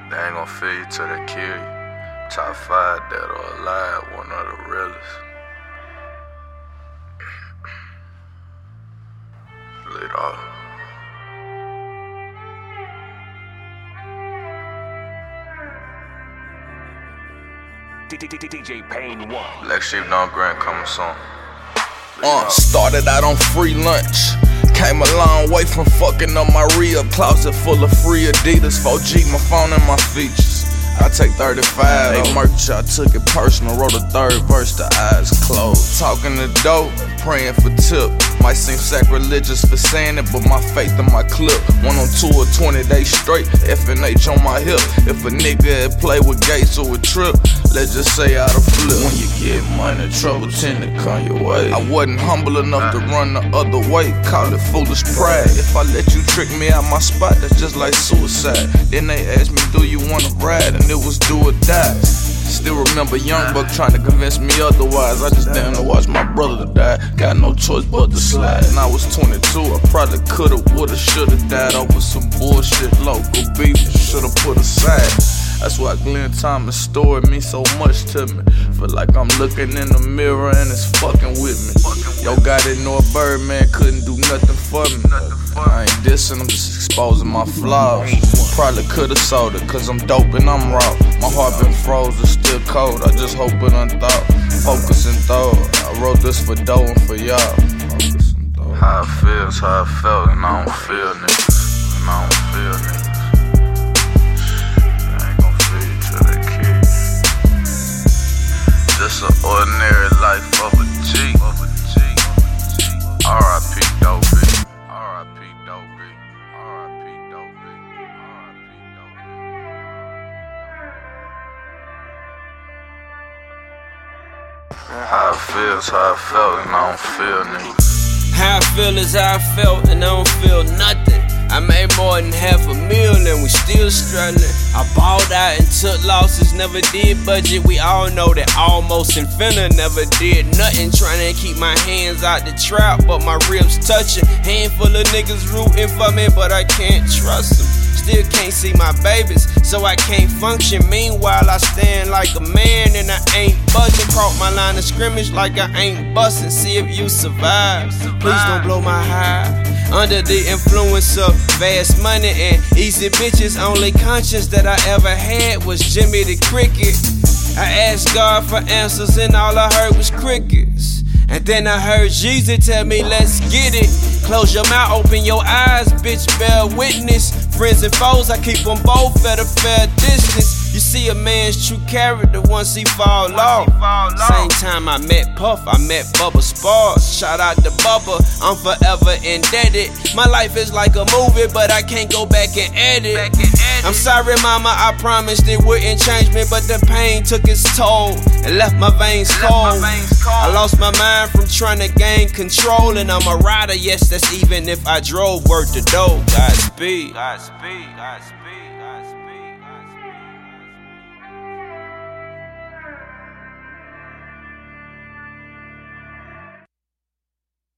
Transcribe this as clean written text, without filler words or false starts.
They ain't gon' feel you till they kill you. Top 5 dead or alive, one of the realest. Lead off. DJ Pain 1. Black Sheep Don't Grant coming soon. Started out on free lunch. Came a long way from fucking up my real closet full of free Adidas, 4G, my phone and my features. I take 35, they merch, I took it personal, wrote a third verse, the eyes closed. Talking to dope, praying for tip. Might seem sacrilegious for saying it, but my faith in my clip. 1 on 2 or 20 days straight, F&H on my hip. If a nigga had played with Gates or with Trip, let's just say I'd have flipped. When you get money, trouble tend to come your way. I wasn't humble enough to run the other way, call it foolish pride. If I let you trick me out my spot, that's just like suicide. Then they asked me, do you wanna ride? And it was do or die. Still remember Young Buck trying to convince me otherwise. I just didn't watch my brother die. Got no choice but to slide. And I was 22, I probably coulda, woulda, shoulda died over some bullshit local beef. Shoulda put aside. That's why Glenn Thomas story means so much to me. Feel like I'm looking in the mirror and it's fucking with me. Yo, guy that know a Birdman couldn't do nothing for me. I ain't dissing, I'm just exposing my flaws. Probably could've sold it, cause I'm dope and I'm raw. My heart been frozen, still cold, I just hope it unthought. Focus and thought, I wrote this for dough and for y'all. How it feels, how it felt, and I don't feel niggas. And I don't feel niggas. They ain't gon' feel you till they kill you. Just an ordinary life of a G. R.I.P. Dope B. R.I.P. Dope B. R.I.P. Dope B. R.I.P. Dope B. How it feels, how it felt, and I don't feel niggas. How I feel is how I felt, and I don't feel nothing. I made more than $500,000 and we still struggling. I balled out and took losses, never did budget. We all know that almost and finna never did nothing. Trying to keep my hands out the trap, but my ribs touching. Handful of niggas rooting for me, but I can't trust them. Still can't see my babies, so I can't function. Meanwhile, I stand like a man and I ain't budging. Caught my line of scrimmage like I ain't busting. See if you survive. Please don't blow my high. Under the influence of fast money and easy bitches, only conscience that I ever had was Jimmy the Cricket. I asked God for answers and all I heard was crickets. And then I heard Jesus tell me, let's get it. Close your mouth, open your eyes, bitch, bear witness. Friends and foes, I keep them both at a fair distance. You see a man's true character once he fall off. Same time I met Puff, I met Bubba Sparks. Shout out to Bubba, I'm forever indebted. My life is like a movie, but I can't go back and edit. I'm sorry mama, I promised it wouldn't change me, but the pain took its toll and left my veins cold. I lost my mind from trying to gain control, and I'm a rider, yes, that's even if I drove word to dough. Godspeed. Godspeed. Godspeed. Godspeed.